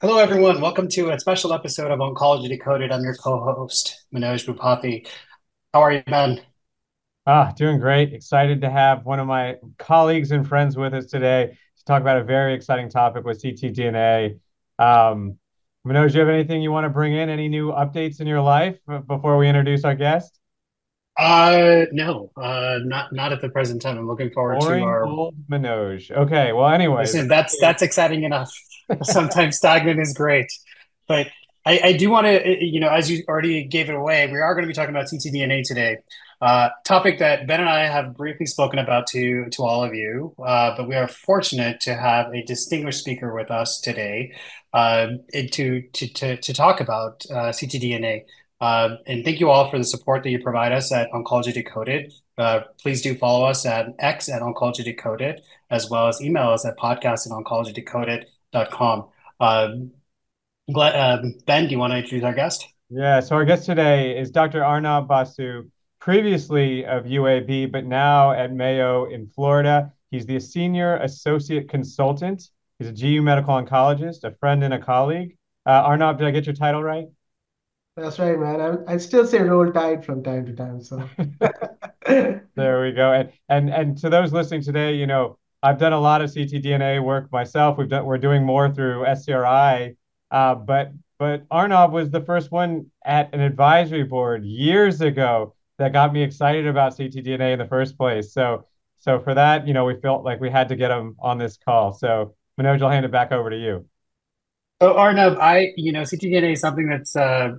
Hello, everyone. Welcome to a special episode of Oncology Decoded. I'm your co-host, Manoj Bhupathi. How are you, Ben? Doing great. Excited to have one of my colleagues and friends with us today to talk about a very exciting topic with ctDNA. Um, Manoj, do you have anything you want to bring in? Any new updates in your life before we introduce our guest? No, not at the present time. I'm looking forward to Boring our. old Manoj. Okay, well, anyways, Listen, that's exciting enough. Sometimes stagnant is great, but I do want to, as you already gave it away, we are going to be talking about ctDNA today. Topic that Ben and I have briefly spoken about to all of you, but we are fortunate to have a distinguished speaker with us today, to talk about ctDNA. And thank you all for the support that you provide us at Oncology Decoded. Please do follow us at X at Oncology Decoded, as well as email us at podcast@oncology.decoded.com. Ben, do you want to introduce our guest? yeah, so our guest today is Dr. Arnab Basu, previously of UAB, but now at Mayo in Florida. He's the senior associate consultant. He's a GU medical oncologist, a friend and a colleague. Arnab, did I get your title right? That's right, man. I still say roll tide from time to time. So There we go. And to those listening today, I've done a lot of ctDNA work myself. We're doing more through SCRI, but Arnav was the first one at an advisory board years ago that got me excited about ctDNA in the first place. So for that, we felt like we had to get him on this call. So Manoj, I'll hand it back over to you. So Arnav, ctDNA is something that's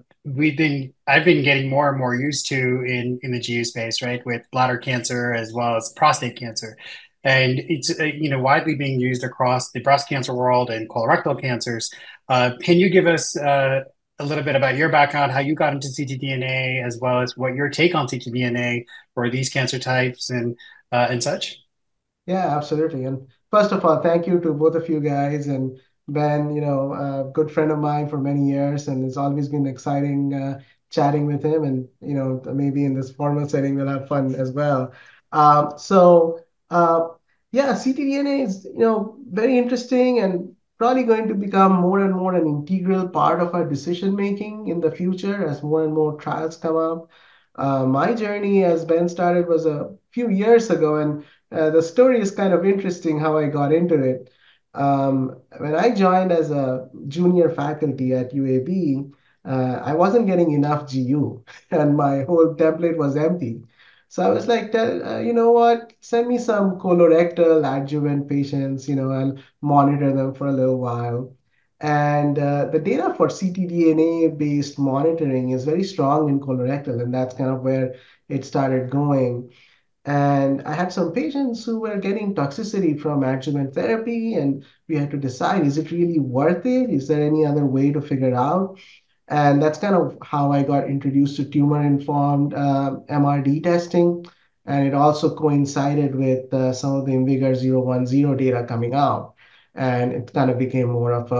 I've been getting more and more used to in the GU space, right, with bladder cancer as well as prostate cancer, and it's widely being used across the breast cancer world and colorectal cancers. Can you give us a little bit about your background, how you got into ctDNA, as well as what your take on ctDNA for these cancer types and such? yeah, absolutely. And first of all, thank you to both of you guys and Ben, a good friend of mine for many years, and it's always been exciting chatting with him. And maybe in this formal setting, we'll have fun as well. So uh, yeah, ctDNA is very interesting and probably going to become more and more an integral part of our decision making in the future as more and more trials come up. My journey, as Ben started, was a few years ago, and the story is kind of interesting how I got into it. When I joined as a junior faculty at UAB, I wasn't getting enough GU, and my whole template was empty. So I was like, you know what? Send me some colorectal adjuvant patients, I'll monitor them for a little while. And the data for ctDNA based monitoring is very strong in colorectal, and that's kind of where it started going. And I had some patients who were getting toxicity from adjuvant therapy, and we had to decide, is it really worth it? Is there any other way to figure it out? And that's kind of how I got introduced to tumor-informed MRD testing. And it also coincided with some of the IMvigor010 data coming out. And it kind of became more of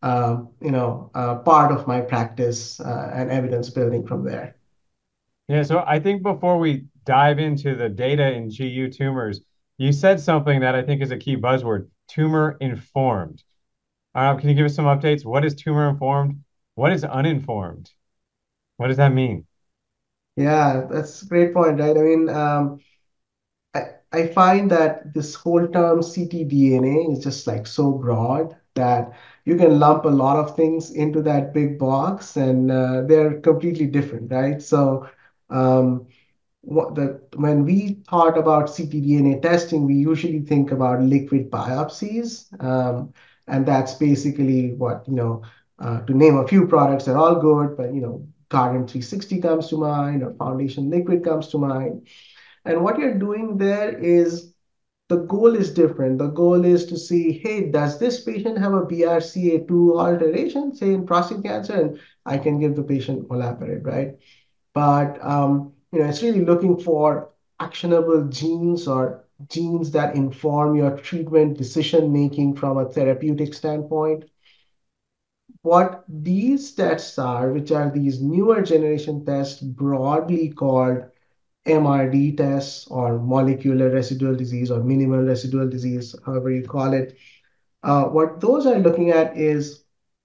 part of my practice and evidence building from there. Yeah, so I think before we dive into the data in GU tumors, you said something that I think is a key buzzword, tumor informed. Can you give us some updates? What is tumor informed? What is uninformed? What does that mean? Yeah, that's a great point, right? I mean, I find that this whole term ctDNA is just like so broad that you can lump a lot of things into that big box and they're completely different, right? So, um, when we thought about ctDNA testing, we usually think about liquid biopsies, and that's basically what, to name a few products, they're all good, but Guardant 360 comes to mind, or Foundation Liquid comes to mind. And what you're doing there is the goal is different. The goal is to see, hey, does this patient have a BRCA2 alteration, say in prostate cancer? And I can give the patient olaparib, right? But it's really looking for actionable genes or genes that inform your treatment decision making from a therapeutic standpoint. What these tests are, which are these newer generation tests, broadly called MRD tests or molecular residual disease or minimal residual disease, however you call it. What those are looking at is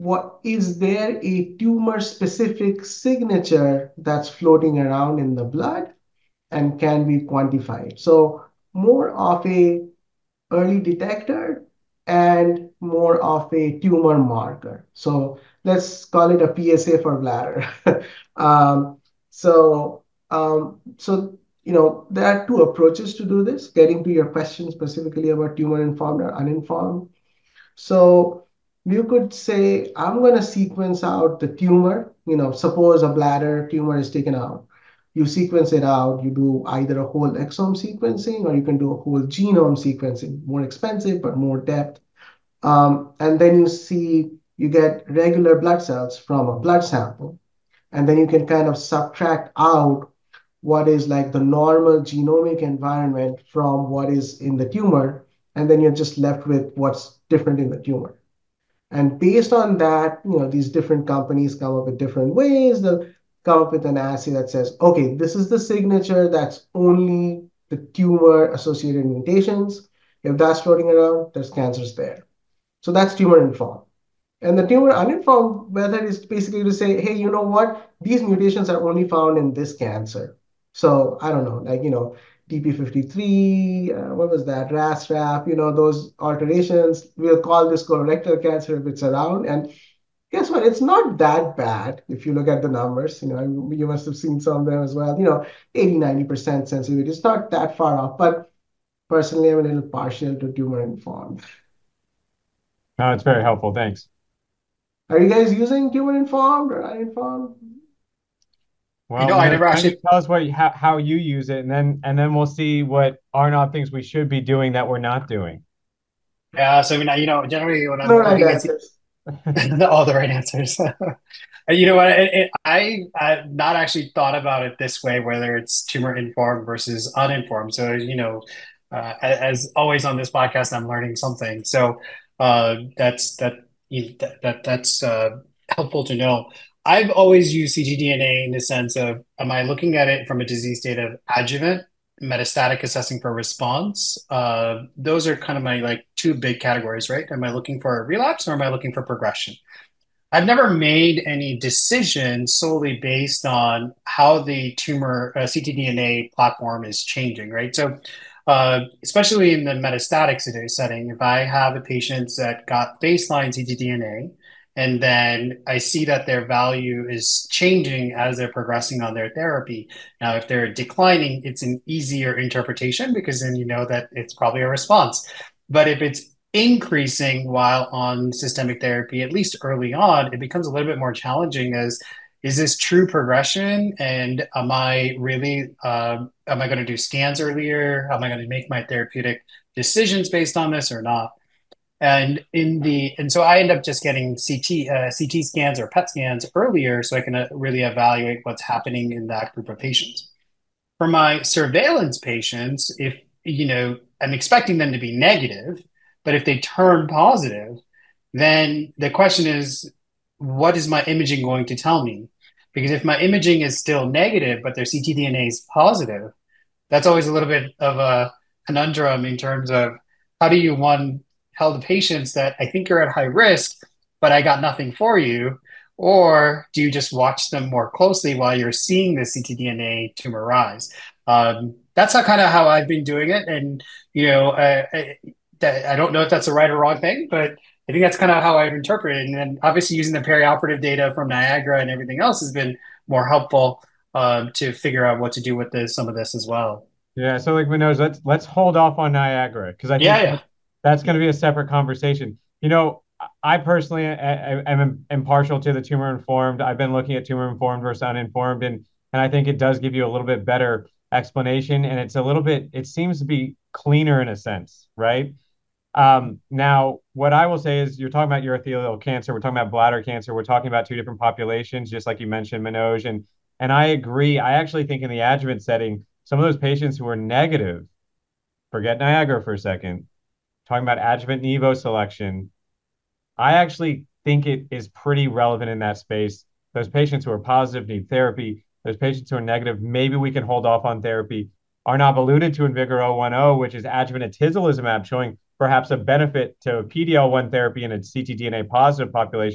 what is there a tumor-specific signature that's floating around in the blood and can be quantified. So more of a early detector and more of a tumor marker. So let's call it a PSA for bladder. um, so, there are two approaches to do this, getting to your question specifically about tumor-informed or uninformed. So you could say, I'm going to sequence out the tumor. Suppose a bladder tumor is taken out. You sequence it out. You do either a whole exome sequencing or you can do a whole genome sequencing. More expensive, but more depth. And then you get regular blood cells from a blood sample. And then you can kind of subtract out what is like the normal genomic environment from what is in the tumor. And then you're just left with what's different in the tumor. And based on that, these different companies come up with different ways. They'll come up with an assay that says, okay, this is the signature that's only the tumor-associated mutations. If that's floating around, there's cancers there. So that's tumor-informed. And the tumor uninformed method is basically to say, hey, you know what? These mutations are only found in this cancer. So I don't know, like, DP53, what was that? RAS, those alterations. We'll call this colorectal cancer if it's around. And guess what? It's not that bad if you look at the numbers. You must have seen some of them as well. 80, 90% sensitivity. It's not that far off. But personally, I'm a little partial to tumor informed. No, it's very helpful. Thanks. Are you guys using tumor informed or uninformed? Well, I never why don't you actually. tell us how you use it, and then we'll see what Arnav thinks we should be doing that we're not doing. Yeah, so generally when No I'm right looking at answers. all the right answers. And you know what? I've not actually thought about it this way, whether it's tumor informed versus uninformed. So, as always on this podcast, I'm learning something. So, that's helpful to know. I've always used ctDNA in the sense of, am I looking at it from a disease state of adjuvant, metastatic assessing for response? Those are kind of my like two big categories, right? Am I looking for a relapse or am I looking for progression? I've never made any decision solely based on how the tumor ctDNA platform is changing, right? So, especially in the metastatic setting, if I have a patient that got baseline ctDNA and then I see that their value is changing as they're progressing on their therapy. Now, if they're declining, it's an easier interpretation because then you know that it's probably a response. But if it's increasing while on systemic therapy, at least early on, it becomes a little bit more challenging as is this true progression? And am I really, am I going to do scans earlier? Am I going to make my therapeutic decisions based on this or not? And so I end up just getting CT scans or PET scans earlier so I can really evaluate what's happening in that group of patients. For my surveillance patients, if I'm expecting them to be negative, but if they turn positive, then the question is, what is my imaging going to tell me? Because if my imaging is still negative, but their ctDNA is positive, that's always a little bit of a conundrum in terms of how do you tell the patients that I think you're at high risk, but I got nothing for you, or do you just watch them more closely while you're seeing the ctDNA tumor rise? That's how I've been doing it, and I don't know if that's the right or wrong thing, but I think that's kind of how I've interpreted it. And then obviously using the perioperative data from Niagara and everything else has been more helpful to figure out what to do with some of this as well. Yeah, so like Manoj, let's hold off on Niagara because I think Yeah, yeah. that's going to be a separate conversation. I personally am impartial to the tumor informed. I've been looking at tumor informed versus uninformed, and I think it does give you a little bit better explanation, and it seems to be cleaner in a sense, right? Now, what I will say is you're talking about urothelial cancer, we're talking about bladder cancer, we're talking about two different populations, just like you mentioned, Manoj, and I agree. I actually think in the adjuvant setting, some of those patients who are negative, forget Niagara for a second, talking about adjuvant Nivo selection, I actually think it is pretty relevant in that space. Those patients who are positive need therapy. Those patients who are negative, maybe we can hold off on therapy. Arnav alluded to IMvigor010, which is adjuvant atezolizumab, showing perhaps a benefit to PDL1 therapy in a ctDNA positive population.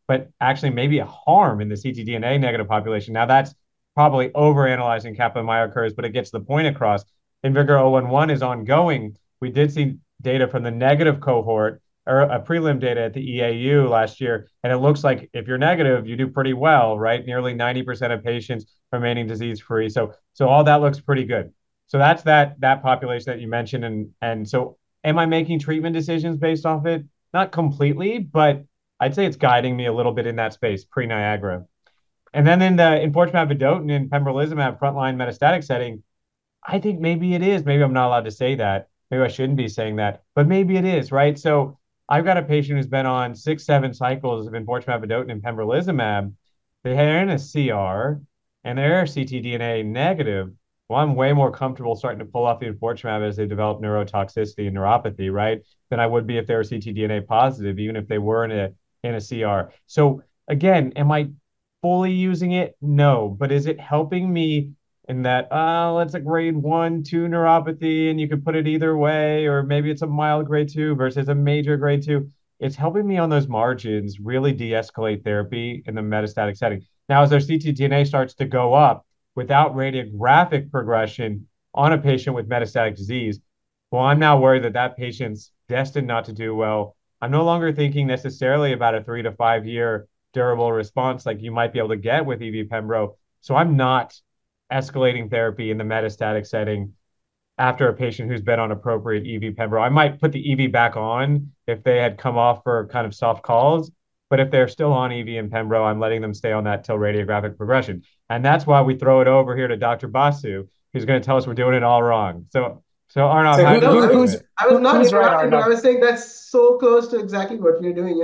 but actually maybe a harm in the ctDNA negative population. Now that's probably overanalyzing Kaplan-Meier curves, but it gets the point across. IMvigor011 is ongoing. We did see data from the negative cohort or a prelim data at the EAU last year, and it looks like if you're negative, you do pretty well, right? Nearly 90% of patients remaining disease-free. So all that looks pretty good. So that's that population that you mentioned, and so am I making treatment decisions based off it? Not completely, but I'd say it's guiding me a little bit in that space pre-Niagara. And then in the enfortumab vedotin and pembrolizumab frontline metastatic setting, I think maybe it is. Maybe I'm not allowed to say that. Maybe I shouldn't be saying that, but maybe it is, right? So I've got a patient who's been on 6, 7 cycles of enfortumab vedotin and pembrolizumab. They're in a CR and they're ctDNA negative. Well, I'm way more comfortable starting to pull off the enfortumab as they develop neurotoxicity and neuropathy, right? Than I would be if they were ctDNA positive, even if they were in a CR. So again, am I fully using it? No, but is it helping me in that, it's a grade 1, 2 neuropathy, and you can put it either way, or maybe it's a mild grade 2 versus a major grade 2. It's helping me on those margins really de-escalate therapy in the metastatic setting. Now, as their ctDNA starts to go up without radiographic progression on a patient with metastatic disease, well, I'm now worried that that patient's destined not to do well. I'm no longer thinking necessarily about a 3 to 5 year durable response like you might be able to get with EV Pembro. So I'm not escalating therapy in the metastatic setting after a patient who's been on appropriate EV Pembro. I might put the EV back on if they had come off for kind of soft calls, but if they're still on EV and Pembro, I'm letting them stay on that till radiographic progression. And that's why we throw it over here to Dr. Basu, who's going to tell us we're doing it all wrong. So Arnav, So how do No, you view it? I was not who's right, interrupting, but I Arnav? was saying that's so close to exactly what you're doing.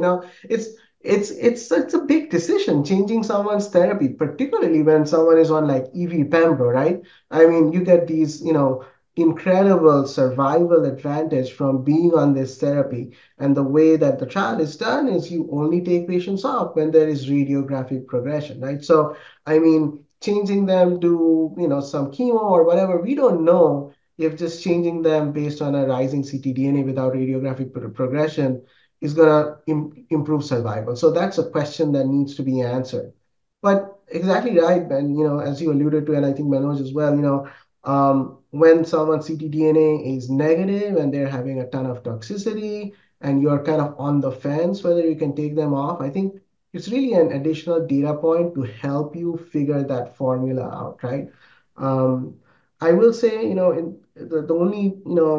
It's a big decision changing someone's therapy, particularly when someone is on like EV Pembro, right? I mean, you get these, incredible survival advantage from being on this therapy. And the way that the trial is done is you only take patients off when there is radiographic progression, right? So, I mean, changing them to, some chemo or whatever, we don't know if just changing them based on a rising ctDNA without radiographic progression is going to improve survival. So that's a question that needs to be answered. But exactly right, Ben, as you alluded to, and I think Manoj as well, when someone's ctDNA is negative and they're having a ton of toxicity and you're kind of on the fence whether you can take them off, I think it's really an additional data point to help you figure that formula out, right? Um, I will say, the only,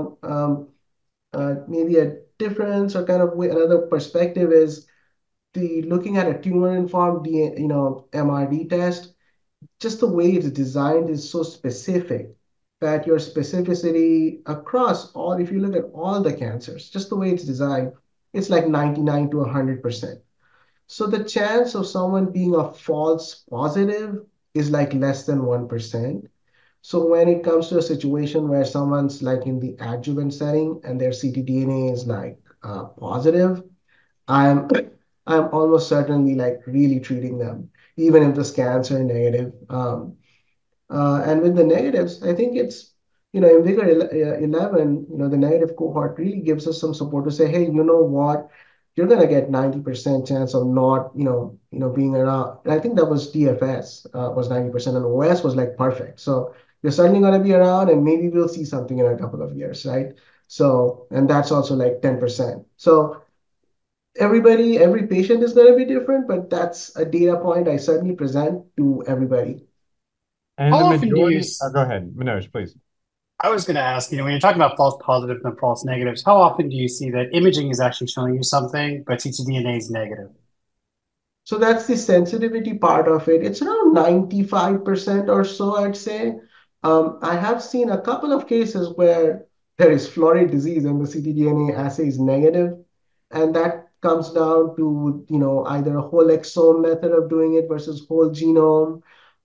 maybe a difference or kind of another perspective is the looking at a tumor-informed, MRD test. Just the way it's designed is so specific that your specificity across all, if you look at all the cancers, just the way it's designed, it's like 99 to 100%. So the chance of someone being a false positive is like less than 1%. So when it comes to a situation where someone's like in the adjuvant setting and their ctDNA is like positive, I'm I'm almost certainly like really treating them, even if the scans are negative. And with the negatives, I think it's, in Vigor 11, the negative cohort really gives us some support to say, hey, you know what? You're going to get 90% chance of not, being around. And I think that was DFS was 90% and OS was like perfect. So you're certainly going to be around and maybe we'll see something in a couple of years, right? So, and that's also like 10%. So every patient is going to be different, but that's a data point I certainly present to everybody. And How the often do you? majority, go ahead, Manoj, please. I was going to ask, when you're talking about false positives and false negatives, how often do you see that imaging is actually showing you something, but ctDNA is negative? So that's the sensitivity part of it. It's around 95% or so, I'd say. I have seen a couple of cases where there is florid disease and the ctDNA assay is negative, and that comes down to, either a whole exome method of doing it versus whole genome,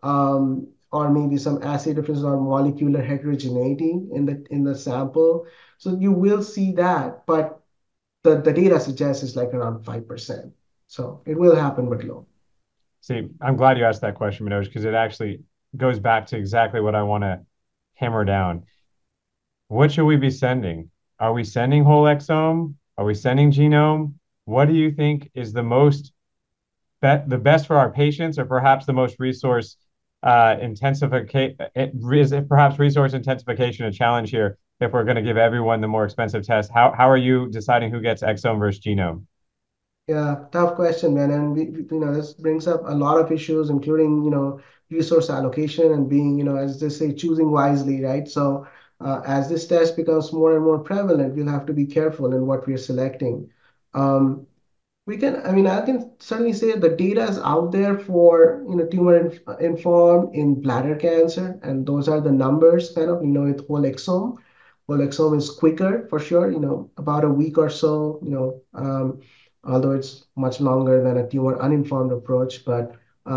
or maybe some assay difference or molecular heterogeneity in the sample. So you will see that, but the data suggests it's like around 5%. So it will happen, but low. See, I'm glad you asked that question, Manoj, because it actually goes back to exactly what I want to hammer down. What should we be sending? Are we sending whole exome? Are we sending genome? What do you think is the most the best for our patients, or perhaps the most resource intensification? Is it perhaps resource intensification a challenge here if we're going to give everyone the more expensive test? How are you deciding who gets exome versus genome? Yeah, tough question, man. And this brings up a lot of issues, including, resource allocation and being, as they say, choosing wisely, right? So, as this test becomes more and more prevalent, we'll have to be careful in what we're selecting. Um, I mean, I can certainly say the data is out there for, tumor informed in bladder cancer, and those are the numbers kind of, with whole exome. Whole exome is quicker for sure, about a week or so, although it's much longer than a tumor uninformed approach. But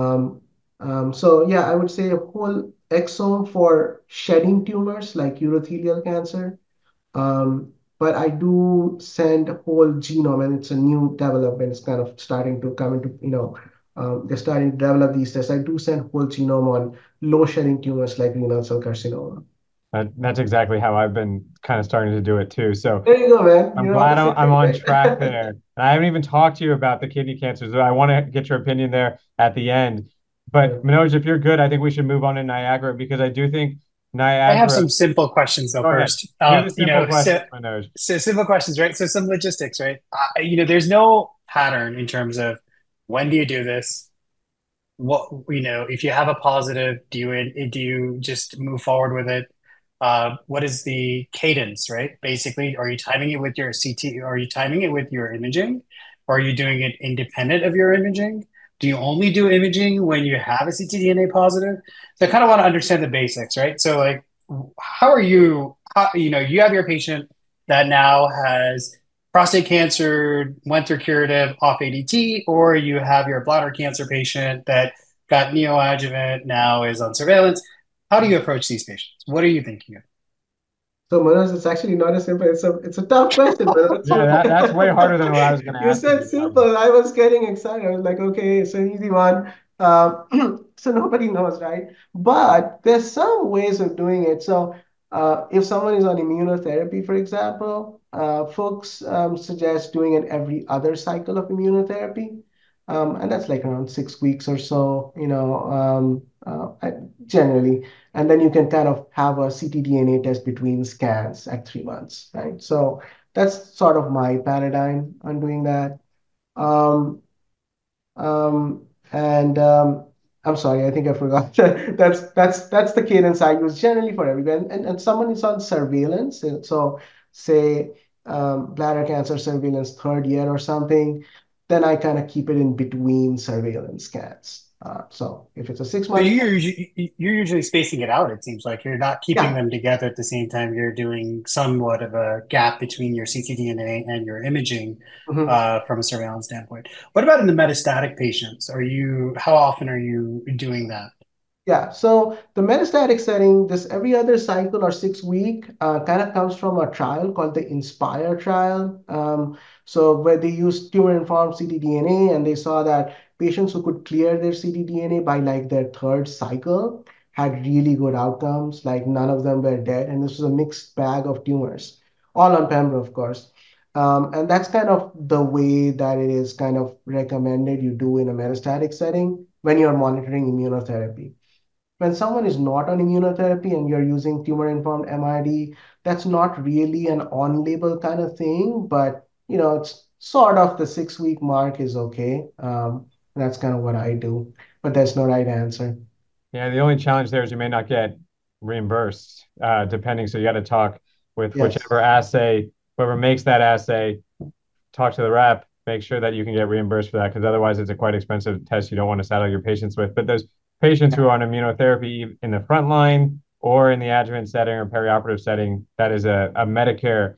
so yeah, I would say a whole exome for shedding tumors like urothelial cancer. Um, but I do send whole genome, and it's a new development. It's kind of starting to come into, they're starting to develop these tests. I do send whole genome on low shedding tumors like renal cell carcinoma. That's exactly how I've been kind of starting to do it too. So There you go, man. I'm You're on glad the same I'm page, on track right? there. And I haven't even talked to you about the kidney cancers. I want to get your opinion there at the end. Yeah. But Manoj, if you're good, I think we should move on to Niagara, because I do think I have Niagara. some simple questions though Go ahead. first. Do the simple questions, Manoj. So simple questions, right? So some logistics, right? There's no pattern in terms of when do you do this? What, if you have a positive, do you just move forward with it? What is the cadence, right? Basically, are you timing it with your CT? Are you timing it with your imaging? Or are you doing it independent of your imaging? Do you only do imaging when you have a ctDNA positive? So I kind of want to understand the basics, right? So like, how are you, you have your patient that now has prostate cancer, went through curative off ADT, or you have your bladder cancer patient that got neoadjuvant, now is on surveillance. How do you approach these patients? What are you thinking of? So Manoj, it's actually not a simple. It's a tough question, Manoj. Yeah, that's way harder than what I was going to You ask you, said to be honest. simple. I was getting excited. I was like, okay, it's an easy one. So nobody knows, right? But there's some ways of doing it. So if someone is on immunotherapy, for example, folks suggest doing it every other cycle of immunotherapy. And that's like around 6 weeks or so, generally. And then you can kind of have a ctDNA test between scans at 3 months, right? So that's sort of my paradigm on doing that. Um, and I'm sorry, I think I forgot. That's the cadence I use generally for everyone. And someone is on surveillance, and so say bladder cancer surveillance third year or something, then I kind of keep it in between surveillance scans. So if it's a six So month, you're usually spacing it out, it seems like. You're not keeping yeah. them together at the same time. You're doing somewhat of a gap between your ctDNA and your imaging Mhm. from a surveillance standpoint. What about in the metastatic patients? How often are you doing that? Yeah, so the metastatic setting, this every other cycle or 6 week, kind of comes from a trial called the INSPIRE trial. So where they used tumor-informed ctDNA, and they saw that patients who could clear their ctDNA by like their third cycle had really good outcomes. Like none of them were dead, and this was a mixed bag of tumors, all on Pembro, of course. And that's kind of the way that it is kind of recommended you do in a metastatic setting when you're monitoring immunotherapy. When someone is not on immunotherapy and you're using tumor-informed MRD, that's not really an on-label kind of thing, but it's sort of the 6 week mark is okay. That's kind of what I do, but there's no right answer. Yeah, the only challenge there is you may not get reimbursed, depending. So you got to talk with Yes. whichever assay, whoever makes that assay, talk to the rep, make sure that you can get reimbursed for that, because otherwise it's a quite expensive test you don't want to saddle your patients with. But those patients Yeah. who are on immunotherapy in the front line or in the adjuvant setting or perioperative setting, that is a Medicare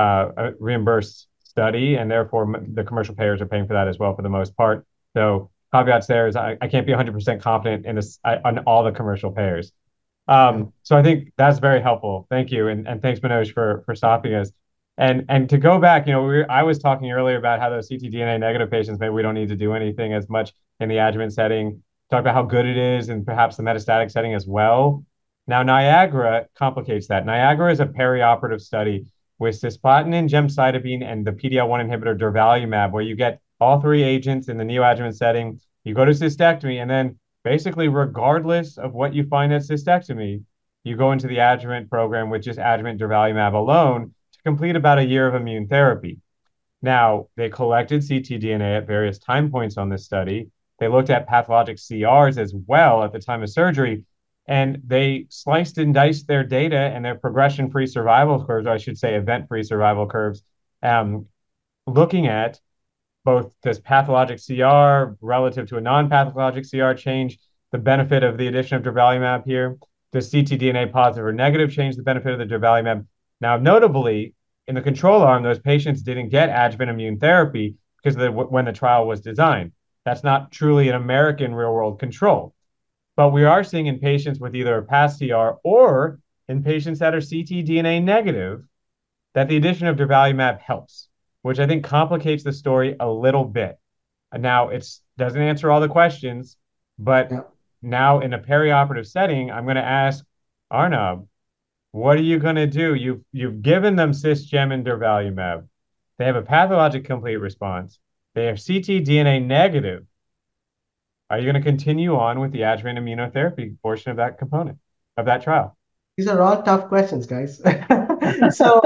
a reimbursed study, and therefore the commercial payers are paying for that as well for the most part. So caveats there is I can't be 100% confident in this on all the commercial payers. Yeah. So I think that's very helpful. Thank you, and thanks Manoj for stopping us. And to go back, I was talking earlier about how those ctDNA negative patients, maybe we don't need to do anything as much in the adjuvant setting. Talk about how good it is, and perhaps the metastatic setting as well. Now, Niagara complicates that. Niagara is a perioperative study with cisplatin, gemcitabine, and the PD-L1 inhibitor durvalumab, where you get all three agents in the neoadjuvant setting You go to cystectomy, and then basically, regardless of what you find at cystectomy, you go into the adjuvant program with just adjuvant durvalumab alone to complete about a year of immune therapy. Now, they collected ctDNA at various time points on this study. They looked at pathologic CRs as well at the time of surgery, and they sliced and diced their data and their progression-free survival curves, or I should say event-free survival curves, um, looking at both does pathologic CR relative to a non-pathologic CR change the benefit of the addition of durvalumab here? Does ctDNA positive or negative change the benefit of the durvalumab? Now, notably, in the control arm, those patients didn't get adjuvant immune therapy because when the trial was designed. That's not truly an American real-world control. But we are seeing in patients with either a past CR or in patients that are ctDNA negative that the addition of durvalumab helps, which I think complicates the story a little bit. Now, it doesn't answer all the questions, but Yeah. now in a perioperative setting, I'm going to ask Arnab, what are you going to do? You've given them cisgem and durvalumab. They have a pathologic complete response. They are ctDNA negative. Are you going to continue on with the adjuvant immunotherapy portion of that component of that trial? These are all tough questions, guys. So,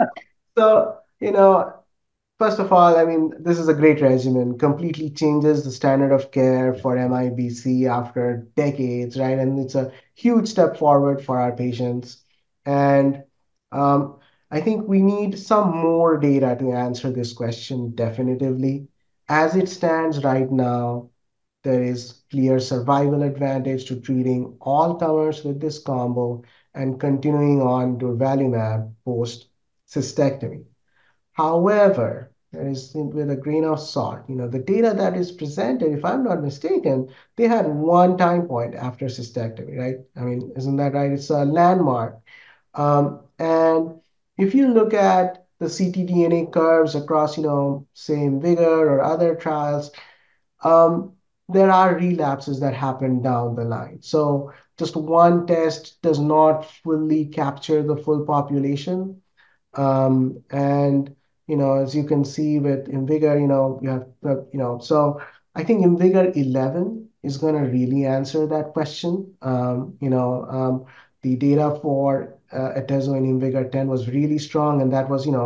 so, first of all, I mean, this is a great regimen, completely changes the standard of care for MIBC after decades, right? And it's a huge step forward for our patients. And um, I think we need some more data to answer this question definitively. As it stands right now, there is clear survival advantage to treating all comers with this combo and continuing on durvalumab post cystectomy. However, there is with a grain of salt. The data that is presented, if I'm not mistaken, they had one time point after cystectomy, right? I mean, isn't that right? It's a landmark. And if you look at the ctDNA curves across, say, IMvigor or other trials, um, there are relapses that happen down the line. So just one test does not fully capture the full population. And as you can see with IMvigor, you have so I think IMvigor 11 is going to really answer that question. The data for Atezo and IMvigor 10 was really strong, and that was,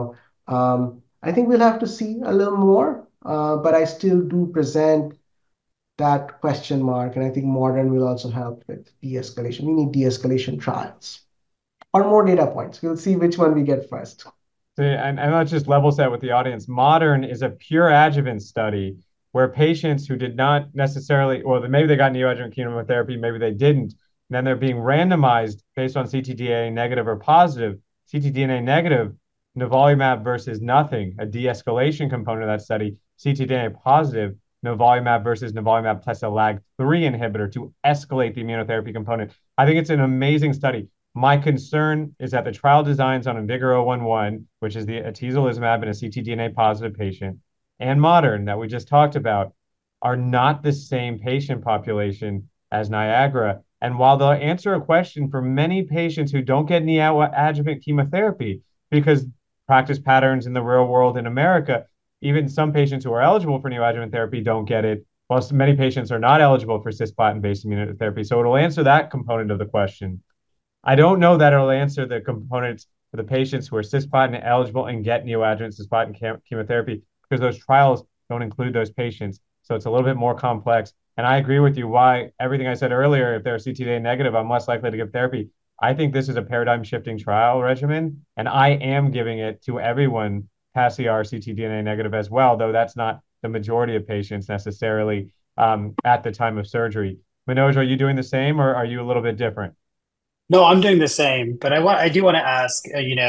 I think we'll have to see a little more, but I still do present that question mark, and I think modern will also help with de-escalation. We need de-escalation trials or more data points. We'll see which one we get first. And let's just level set with the audience. Modern is a pure adjuvant study where patients who did not necessarily, or maybe they got neoadjuvant chemotherapy, maybe they didn't, and then they're being randomized based on ctDNA negative or positive. ctDNA negative, nivolumab versus nothing, a de-escalation component of that study. ctDNA positive, nivolumab versus nivolumab plus a LAG3 inhibitor to escalate the immunotherapy component. I think it's an amazing study. My concern is that the trial designs on IMvigor011, which is the atezolizumab in a ctDNA positive patient, and Modern that we just talked about, are not the same patient population as Niagara. And while they'll answer a question for many patients who don't get neoadjuvant chemotherapy, because practice patterns in the real world in America, even some patients who are eligible for neoadjuvant therapy don't get it, while many patients are not eligible for cisplatin-based immunotherapy. So it'll answer that component of the question. I don't know that it'll answer the components for the patients who are cisplatin eligible and get neoadjuvant cisplatin chemotherapy because those trials don't include those patients. So it's a little bit more complex. And I agree with you why everything I said earlier, if they're ctDNA negative, I'm less likely to give therapy. I think this is a paradigm shifting trial regimen, and I am giving it to everyone past CR ctDNA negative as well, though that's not the majority of patients necessarily at the time of surgery. Manoj, are you doing the same or are you a little bit different? No, I'm doing the same, but I do want to ask,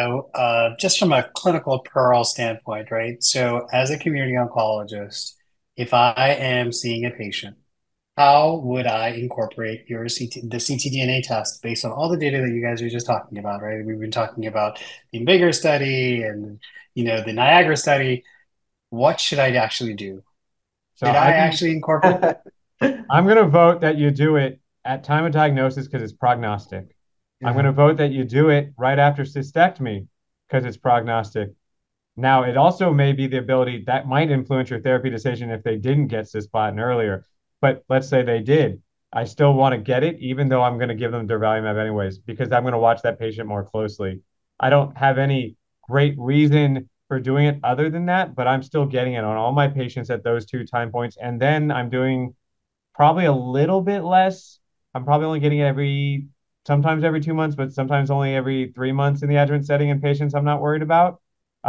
just from a clinical pearl standpoint, right? So, as a community oncologist, if I am seeing a patient, how would I incorporate the ctDNA test based on all the data that you guys are just talking about, right? We've been talking about the IMvigor study and, the Niagara study. What should I actually do? So Should I actually incorporate? I'm going to vote that you do it at time of diagnosis because it's prognostic. I'm going to vote that you do it right after cystectomy because it's prognostic. Now, it also may be the ability that might influence your therapy decision if they didn't get cisplatin earlier. but let's say they did. I still want to get it, even though I'm going to give them durvalumab anyways, because I'm going to watch that patient more closely. I don't have any great reason for doing it other than that, but I'm still getting it on all my patients at those two time points. And then I'm doing probably a little bit less. I'm probably only getting it sometimes every 2 months, but sometimes only every 3 months in the adjuvant setting in patients I'm not worried about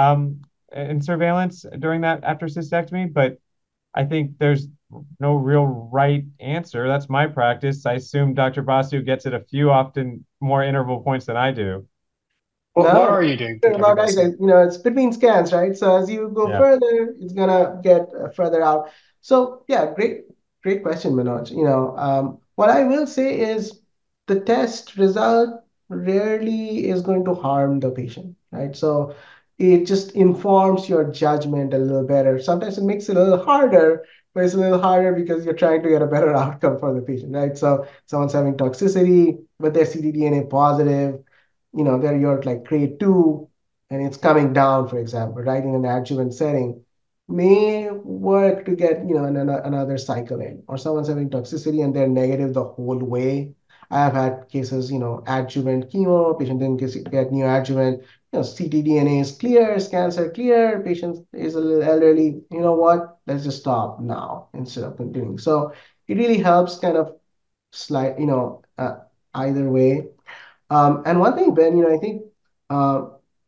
in surveillance during that after cystectomy. But I think there's no real right answer. That's my practice. I assume Dr. Basu gets it a few often more interval points than I do. What No, are you doing, Dr. about Basu? eyesight, it's between scans, right? So as you go Yeah. further, it's gonna get further out. So yeah, great question, Manoj. What I will say is the test result rarely is going to harm the patient, right? So it just informs your judgment a little better. Sometimes it makes it a little harder, but it's a little harder because you're trying to get a better outcome for the patient, right? So someone's having toxicity, but they're ctDNA positive, they're your like grade 2 and it's coming down, for example, right, in an adjuvant setting, may work to get, another cycle in. Or someone's having toxicity and they're negative the whole way. I have had cases, adjuvant chemo, patient didn't get neoadjuvant, ctDNA is clear, scans are clear, patient is a little elderly. You know what? Let's just stop now instead of continuing. So it really helps kind of slide, either way. And one thing, Ben, I think uh,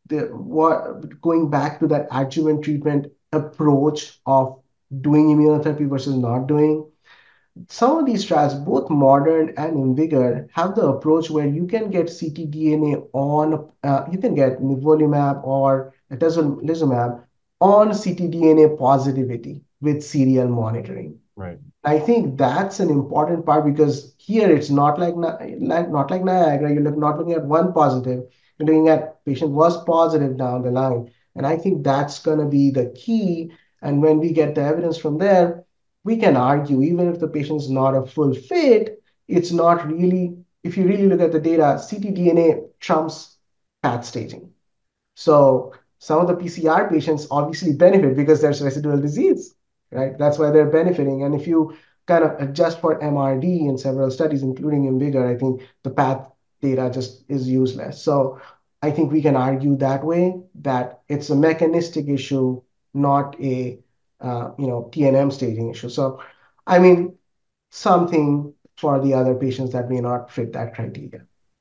going back to that adjuvant treatment approach of doing immunotherapy versus not doing, some of these trials, both modern and IMvigor, have the approach where you can get ctDNA on, you can get nivolumab or atezolizumab on ctDNA positivity with serial monitoring. Right. I think that's an important part because here it's not like not like Niagara. You're not looking at one positive. You're looking at patient was positive down the line, and I think that's going to be the key. And when we get the evidence from there, we can argue even if the patient's not a full fit, it's not really. If you really look at the data, ctDNA trumps path staging. So some of the PCR patients obviously benefit because there's residual disease, right? That's why they're benefiting. And if you kind of adjust for MRD in several studies, including IMvigor, I think the path data just is useless. So I think we can argue that way that it's a mechanistic issue, not a TNM staging issue. So I mean something for the other patients that may not fit that criteria.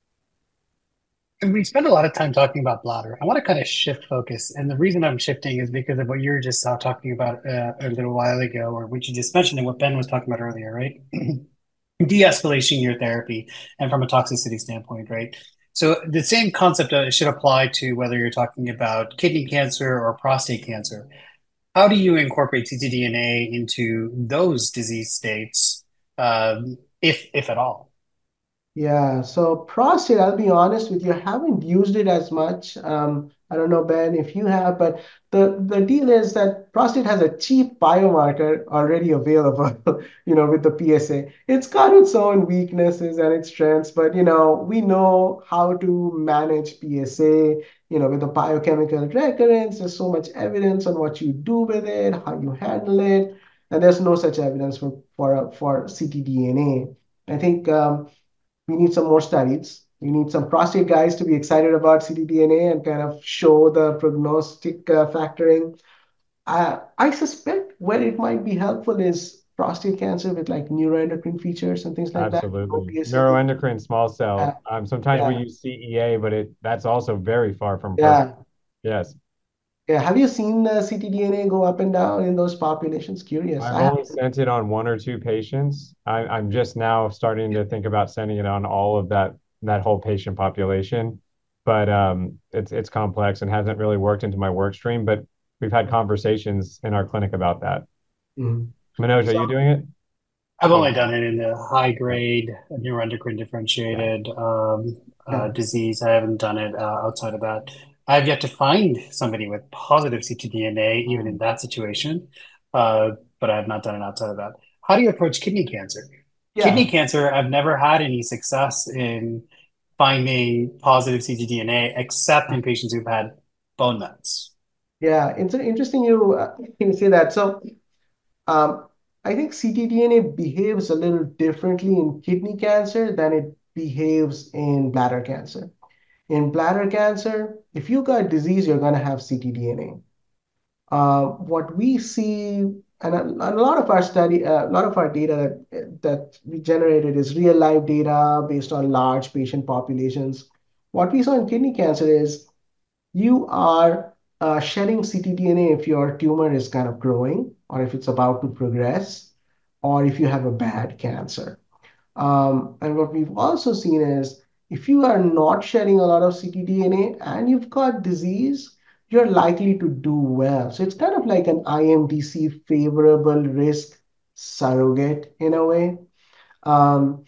And we spend a lot of time talking about bladder. I want to kind of shift focus. And the reason I'm shifting is because of what you were just talking about a little while ago, or what you just mentioned and what Ben was talking about earlier, right? De-escalation your therapy and from a toxicity standpoint, right? So the same concept should apply to whether you're talking about kidney cancer or prostate cancer. How do you incorporate ctDNA into those disease states, if at all? Yeah, so prostate, I'll be honest with you, I haven't used it as much. I don't know, Ben, if you have, but the deal is that prostate has a cheap biomarker already available, with the PSA. It's got its own weaknesses and its strengths, but we know how to manage PSA, with the biochemical recurrence. There's so much evidence on what you do with it, how you handle it, and there's no such evidence for ctDNA. I think we need some more studies. We need some prostate guys to be excited about ctDNA and kind of show the prognostic factoring. I suspect where it might be helpful is prostate cancer with like neuroendocrine features and things like that. Absolutely. PSA. Neuroendocrine small Yeah, cell. Sometimes we yeah, use CEA, but that's also very far from perfect. yeah. Yes. Yeah. Have you seen the ctDNA go up and down in those populations? Curious. I've I have. only sent it on one or two patients. I'm just now starting to think about sending it on all of that whole patient population. But it's complex and hasn't really worked into my work stream. But we've had conversations in our clinic about that. Mhm. Manoj, are So you doing it? I've Oh, only done it in the high yeah. grade neuroendocrine Yeah. differentiated yeah. disease. I haven't done it outside of that. I've yet to find somebody with positive ctDNA, even in Mm. that situation, but I have not done it outside of that. How do you approach kidney cancer? Kidney Yeah. cancer, I've never had any success in finding positive ctDNA except in patients who've had bone mets. Yeah. It's interesting you say that. So, um, I think ctDNA behaves a little differently in kidney cancer than it behaves in bladder cancer. In bladder cancer, if you got disease, you're going to have ctDNA. What we see, and a lot of our study, a lot of our data that we generated is real life data based on large patient populations. What we saw in kidney cancer is you are shedding ctDNA if your tumor is kind of growing, or if it's about to progress, or if you have a bad cancer. And what we've also seen is if you are not shedding a lot of ctDNA and you've got disease, you're likely to do well. So it's kind of like an IMDC favorable risk surrogate in a way. Um,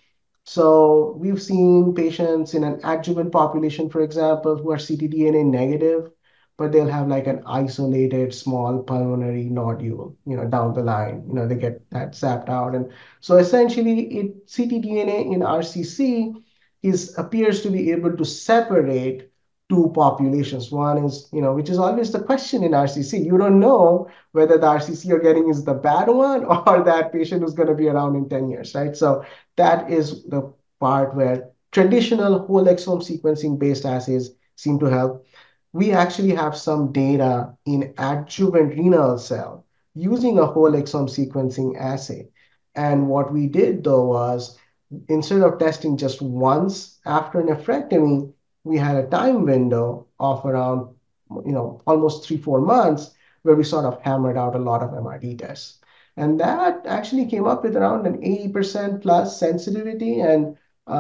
so we've seen patients in an adjuvant population, for example, who are ctDNA negative, but they'll have like an isolated small pulmonary nodule, down the line. They get that zapped out. And so essentially ctDNA in RCC appears to be able to separate two populations. One is, which is always the question in RCC. You don't know whether the RCC you're getting is the bad one or that patient who's going to be around in 10 years, right? So that is the part where traditional whole exome sequencing based assays seem to help. We actually have some data in adjuvant renal cell using a whole exome sequencing assay. And what we did though was instead of testing just once after nephrectomy, we had a time window of around, almost 3, 4 months where we sort of hammered out a lot of MRD tests. And that actually came up with around an 80% plus sensitivity. And,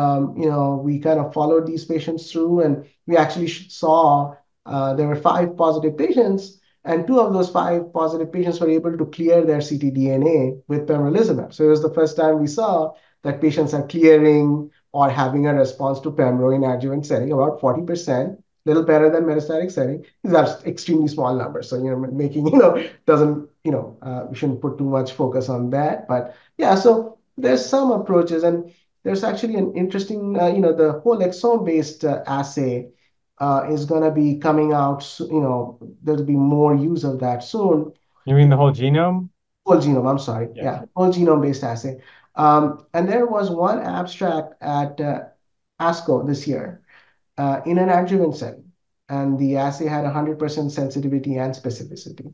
we kind of followed these patients through and we actually saw there were 5 positive patients and 2 of those 5 positive patients were able to clear their ctDNA with pembrolizumab. So it was the first time we saw that patients are clearing or having a response to pembro in adjuvant setting, about 40%, little better than metastatic setting. These are extremely small numbers. So, making, doesn't, we shouldn't put too much focus on that. But yeah, so there's some approaches and there's actually an interesting, the whole exome-based assay is going to be coming out, there'll be more use of that soon. You mean the whole genome? Whole genome, I'm sorry. Yeah. Yeah, whole genome-based assay. And there was one abstract at ASCO this year in an adjuvant setting, and the assay had 100% sensitivity and specificity.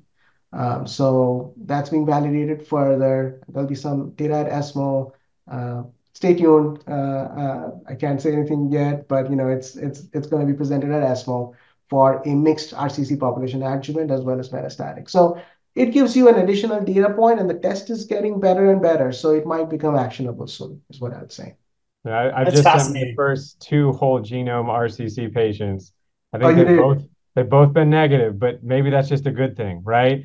So that's being validated further. There'll be some data at ESMO. Stay tuned. I can't say anything yet, but it's going to be presented at ESMO for a mixed RCC population, adjuvant as well as metastatic. So it gives you an additional data point, and the test is getting better and better. So it might become actionable soon, is what I'd say. I've That's just sent my fascinating. first 2 whole genome RCC patients. I Oh, think you did? they've both been negative, but maybe that's just a good thing, right?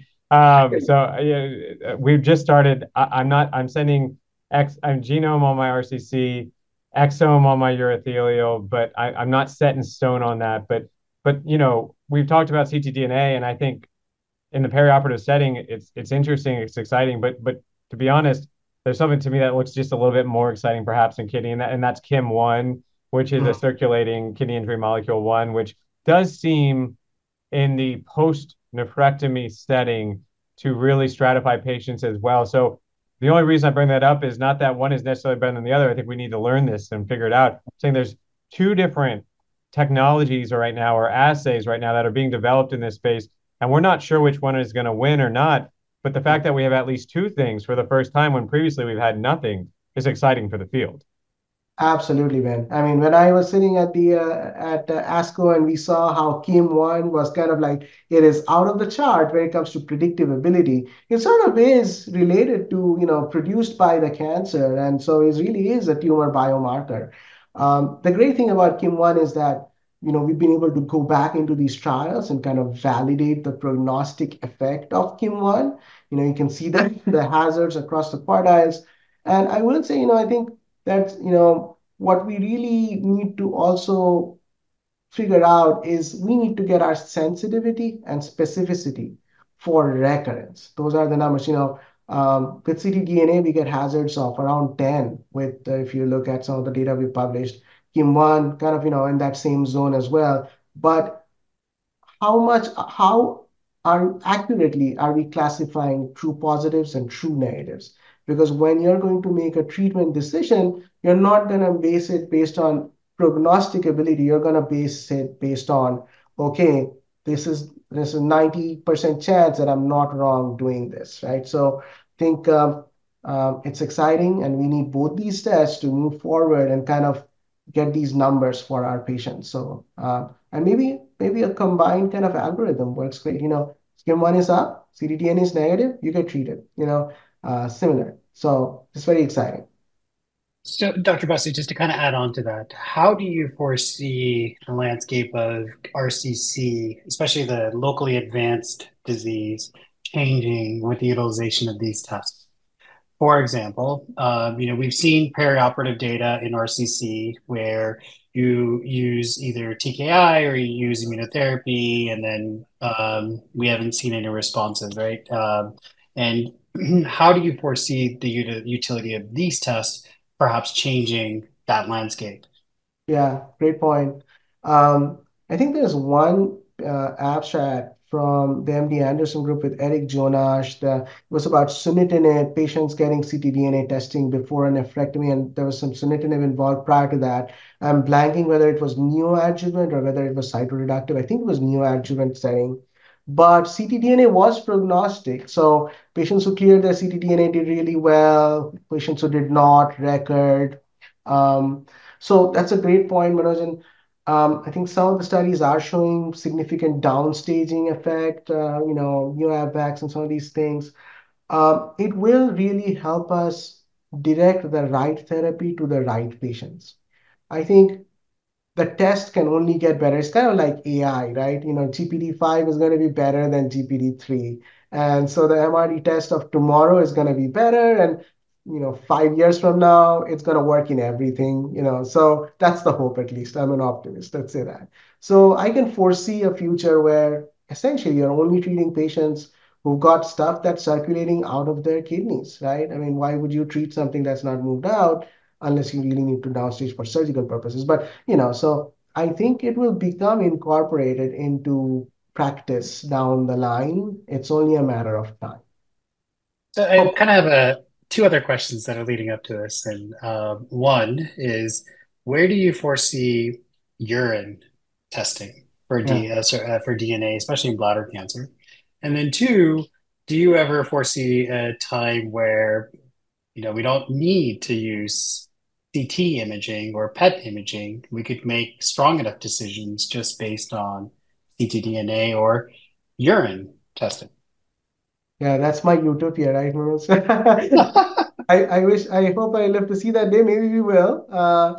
So yeah, we've just started. I'm sending I'm genome on my RCC, exome on my urothelial, but I'm not set in stone on that. But we've talked about ctDNA, and I think in the perioperative setting, it's interesting, it's exciting, but to be honest, there's something to me that looks just a little bit more exciting, perhaps in kidney, and that's KIM1, which is a Mhm. circulating kidney injury molecule 1, which does seem in the post nephrectomy setting to really stratify patients as well. So the only reason I bring that up is not that one is necessarily better than the other. I think we need to learn this and figure it out. I'm saying there's 2 different technologies right now or assays right now that are being developed in this space, and we're not sure which one is going to win or not. But the fact that we have at least 2 things for the first time when previously we've had nothing is exciting for the field. Absolutely, man. I mean, when I was sitting at the ASCO and we saw how KIM1 was kind of like it is out of the chart when it comes to predictive ability, it sort of is related to produced by the cancer, and so it really is a tumor biomarker. The great thing about KIM1 is that we've been able to go back into these trials and kind of validate the prognostic effect of KIM1. You can see the hazards across the quartiles, and I will say, I think that what we really need to also figure out is we need to get our sensitivity and specificity for recurrence. Those are the numbers. With ctDNA, we get hazards of around 10 with, if you look at some of the data we published, KIM1 kind of, in that same zone as well. But how are accurately are we classifying true positives and true negatives? Because when you're going to make a treatment decision, you're not going to base it based on prognostic ability. You're going to base it based on, okay, this is 90% chance that I'm not wrong doing this, right? So I think it's exciting, and we need both these tests to move forward and kind of get these numbers for our patients. So and maybe a combined kind of algorithm works great. SCIM1 is up, ctDNA is negative, you get treated. Similar. So it's very exciting. So, Dr. Basu, just to kind of add on to that, how do you foresee the landscape of RCC, especially the locally advanced disease, changing with the utilization of these tests? For example, we've seen perioperative data in RCC where you use either TKI or you use immunotherapy, and then we haven't seen any responses, right? And how do you foresee the utility of these tests perhaps changing that landscape? Yeah, great point. Um, I think there's one abstract from the MD Anderson group with Eric Jonash that was about sunitinib, patients getting ctDNA testing before a nephrectomy, and there was some sunitinib involved prior to that. I'm blanking whether it was neoadjuvant or whether it was cytoreductive. I think it was neoadjuvant setting. But ctDNA was prognostic. So patients who cleared their ctDNA did really well. Patients who did not, record. Um, so that's a great point, Manoj. And I think some of the studies are showing significant downstaging effect, UAVX and some of these things. It will really help us direct the right therapy to the right patients. I think the test can only get better. It's kind of like AI, right? GPT-5 is going to be better than GPT-3. And so the MRD test of tomorrow is going to be better. And 5 years from now, it's going to work in everything. So that's the hope, at least. I'm an optimist, let's say that. So I can foresee a future where essentially you're only treating patients who've got stuff that's circulating out of their kidneys, right? I mean, why would you treat something that's not moved out unless you really need to downstage for surgical purposes? But, so I think it will become incorporated into practice down the line. It's only a matter of time. So I Oh, kind of have two other questions that are leading up to this, and one is, where do you foresee urine testing for yeah. for DNA, especially in bladder cancer? And then two, do you ever foresee a time where we don't need to use CT imaging or PET imaging? We could make strong enough decisions just based on ctDNA or urine testing. Yeah, that's my utopia, right, Manoj? I hope I live to see that day. Maybe we will.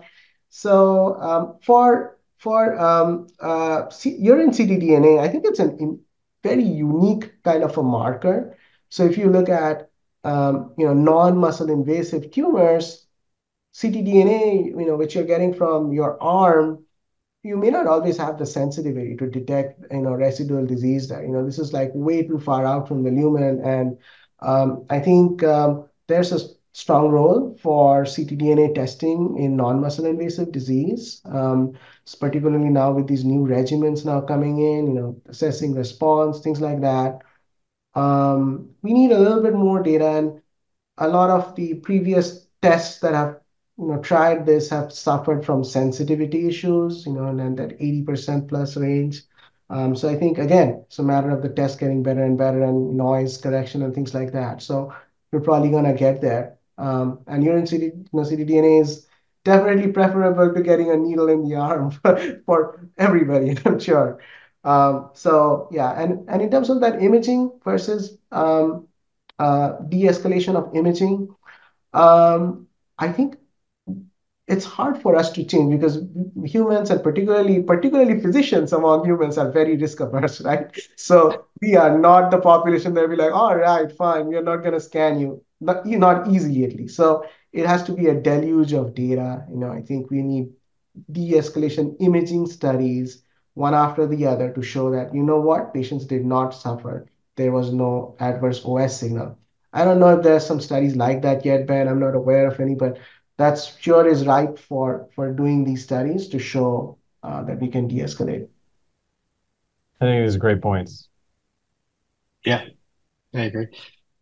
For urine ctDNA, I think it's very unique kind of a marker. So if you look at non-muscle invasive tumors, ctDNA, which you're getting from your arm, you may not always have the sensitivity to detect, residual disease there. This is like way too far out from the lumen. And I think there's a strong role for ctDNA testing in non-muscle invasive disease, particularly now with these new regimens now coming in, assessing response, things like that. We need a little bit more data, and a lot of the previous tests that have tried this have suffered from sensitivity issues, and then that 80% plus range. So I think again, it's a matter of the test getting better and better, and noise correction and things like that. So we're probably gonna get there. And urine ctDNA is definitely preferable to getting a needle in the arm for everybody, I'm sure. So yeah, and in terms of that imaging versus de-escalation of imaging, I think it's hard for us to change because humans, and particularly physicians among humans, are very risk averse, right? So we are not the population that will be like, all right, fine, we are not going to scan you, not easily at least. So it has to be a deluge of data. I think we need de-escalation imaging studies, one after the other, to show that, what, patients did not suffer. There was no adverse OS signal. I don't know if there's some studies like that yet, Ben. I'm not aware of any, but that's sure is ripe for doing these studies to show that we can de-escalate. I think these are great points. Yeah, I agree.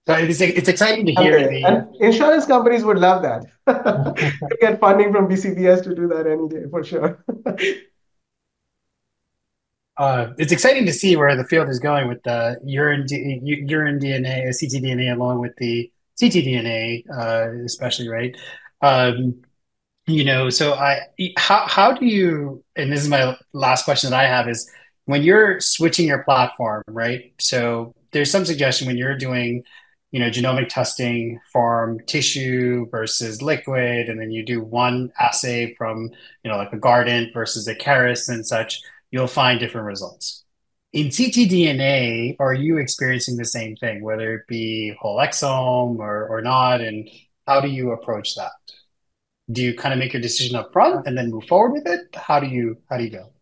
But it's exciting to hear Okay. the And insurance companies would love that. You get funding from BCBS to do that any day for sure. it's exciting to see where the field is going with the urine DNA, ctDNA, along with the ctDNA, especially, right? Um, so how do you, and this is my last question that I have is when you're switching your platform, right? So there's some suggestion when you're doing, genomic testing from tissue versus liquid, and then you do one assay from, like a Guardant versus a Caris and such, you'll find different results. In ctDNA, are you experiencing the same thing, whether it be whole exome or not? And how do you approach that? Do you kind of make your decision up front and then move forward with it? How do you go?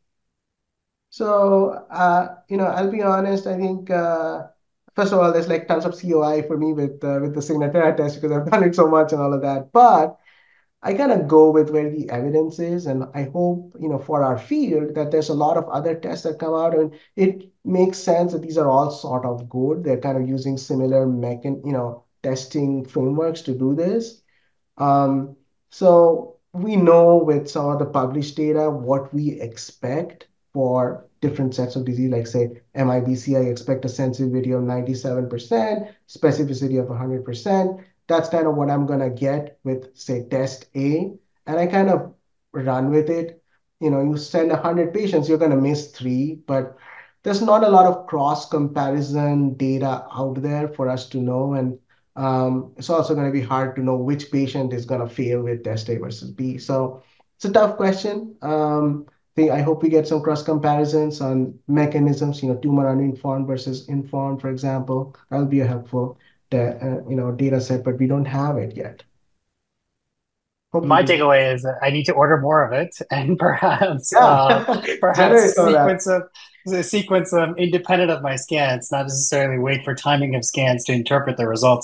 So, I'll be honest. I think first of all, there's like tons of COI for me with the Signatera test because I've done it so much and all of that. But I kind of go with where the evidence is, and I hope, for our field that there's a lot of other tests that come out, and it makes sense that these are all sort of good. They're kind of using similar testing frameworks to do this. Um, so we know with some of the published data what we expect for different sets of disease, like say MIBC, I expect a sensitivity of 97%, specificity of 100%. That's kind of what I'm gonna get with say test A, and I kind of run with it. You send 100 patients, you're gonna miss three, but there's not a lot of cross comparison data out there for us to know, and it's also going to be hard to know which patient is going to fail with test A versus B. So it's a tough question. I hope we get some cross comparisons on mechanisms, tumor uninformed versus informed, for example. That'll be a helpful, data set, but we don't have it yet. Hopefully My we do. takeaway is that I need to order more of it, and perhaps Yeah, perhaps generate some of that. sequence independent of my scans, not necessarily wait for timing of scans to interpret the results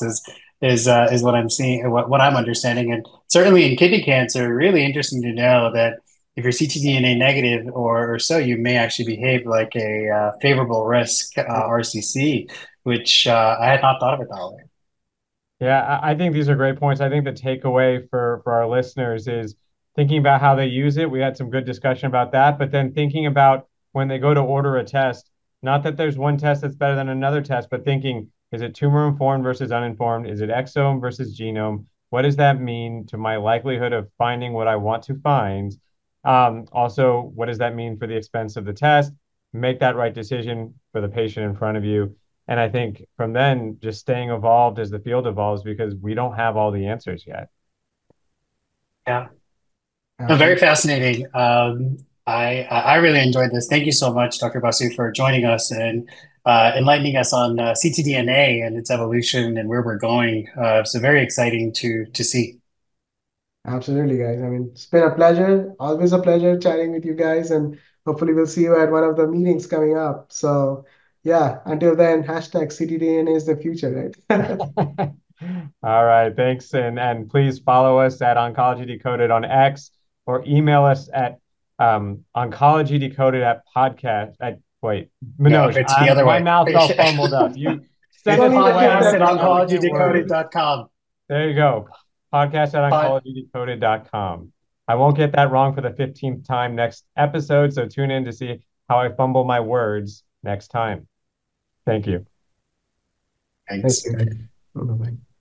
is what I'm seeing, what I'm understanding, and certainly in kidney cancer, really interesting to know that if you're ctDNA negative or so, you may actually behave like a favorable risk RCC, which I had not thought of it that way. Yeah, I think these are great points. I think the takeaway for our listeners is thinking about how they use it. We had some good discussion about that, but then thinking about when they go to order a test, not that there's one test that's better than another test, but thinking, is it tumor informed versus uninformed? Is it exome versus genome? What does that mean to my likelihood of finding what I want to find? Also, what does that mean for the expense of the test? Make that right decision for the patient in front of you. And I think from then, just staying evolved as the field evolves because we don't have all the answers yet. Yeah. Very Absolutely. fascinating. I really enjoyed this. Thank you so much, Dr. Basu, for joining us and enlightening us on ctDNA and its evolution and where we're going. So very exciting to see. Absolutely, guys. I mean, it's been a pleasure, always a pleasure chatting with you guys, and hopefully we'll see you at one of the meetings coming up. So, yeah, until then, hashtag CTDNA is the future, right? All right, thanks. And please follow us at Oncology Decoded on X or email us at Oncology Decoded at podcast at wait, No, Manoj, it's the other my way. mouth's all It's fumbled up. You send us Don't podcast away at need with to check elegant that. words. oncologydecoded.com. There you go. Podcast at Pod, oncologydecoded.com. I won't get that wrong for the 15th time next episode, so tune in to see how I fumble my words next time. Thank you. Thank thanks. you. Bye-bye.